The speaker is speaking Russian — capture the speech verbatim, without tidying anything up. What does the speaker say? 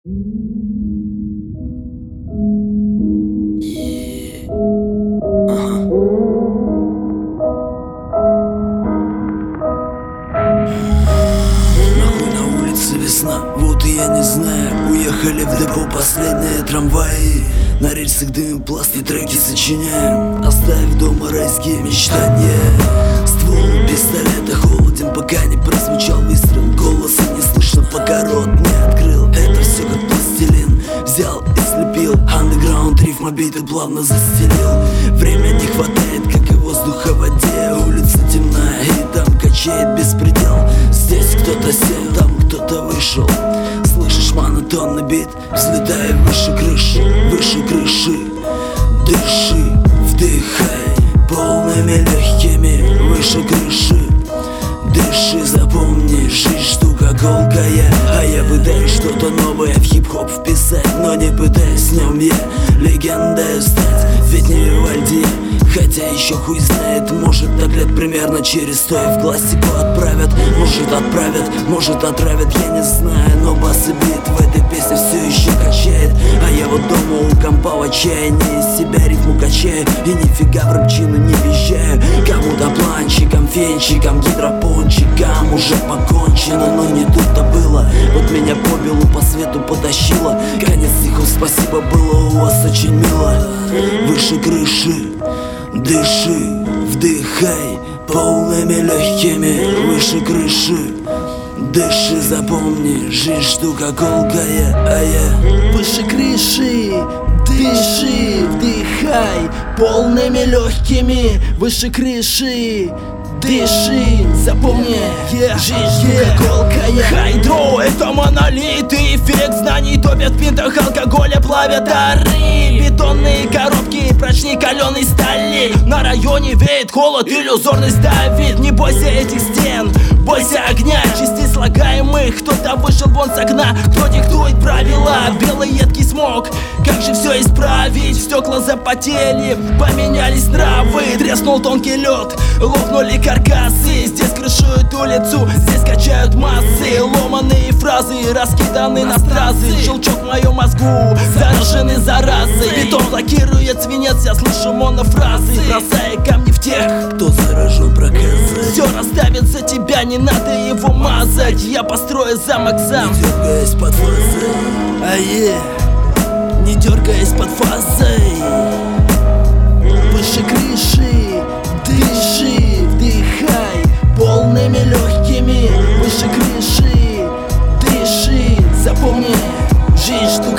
Нахуй на улице весна, вот и я не знаю. Уехали в депо последние трамваи. На рельсах дым, пласты, треки сочиняем, оставив дома райские мечтания. Ствол пистолета холоден, пока не прозвучал выстрел. Голоса не слышно, пока рот не открыл. Это все как пластилин, взял и слепил. Андеграунд рифма биты плавно застелил. Время не хватает, как и воздуха в воде. Улица темная и там качает беспредел. Здесь кто-то сел, там кто-то вышел. Слышишь монотонный бит, взлетай выше крыши, выше крыши. Дыши, вдыхай полными легкими, выше крыши. Дыши, запомни, жизнь штука колкая. А я пытаюсь что-то новое в хип-хоп вписать, но не пытаюсь в нем я легендой стать. Ведь не Вивальди, хотя еще хуй знает. Может так лет примерно через сто и в классику отправят. Может отправят, может отравят, я не знаю. Но бас и бит в этой песне все еще качает. А я вот дома у компа в отчаянии из себя ритму качаю. И нифига в рэпчину не въезжаю. Кому-то планчиком, фенчиком, гидропончиком уже покончено, но не тут-то было. Вот меня по белу по свету потащило. Конец стихов, спасибо, было у вас очень мило. Выше крыши, дыши, вдыхай полными легкими, выше крыши. Дыши, запомни, жизнь штука колкая, а я выше крыши. Дыши, вдыхай полными легкими, выше крыши. Дыши, запомни, yeah, жизнь yeah. колкая. Хайдро — это монолит, и эффект знаний топят в пинтах алкоголя, плавят дары. Бетонные коробки прочнее каленой стали. На районе веет холод, иллюзорность давит. Не бойся этих стен, бойся огня, частей слагаемых. Кто-то вышел вон с окна, кто диктует правила. Белый едкий смог, как же все исправить? Стекла запотели, поменялись нравы. Треснул тонкий лед, лопнули каркасы. Здесь крышуют улицу, здесь качают массы. Ломаные фразы раскиданы на стразы. Щелчок в моем мозгу, заражены заразой. Бетон блокирует свинец, я слышу монофразы, бросая камни в тех, кто заражен проказой. Все расставит за тебя, не надо его мазать. Я построю замок сам, не дергаясь под фазой. А yeah. Не дергаясь под фазой. Выше крыши, дыши, вдыхай полными легкими, выше крыши. Дыши, запомни, жизнь штука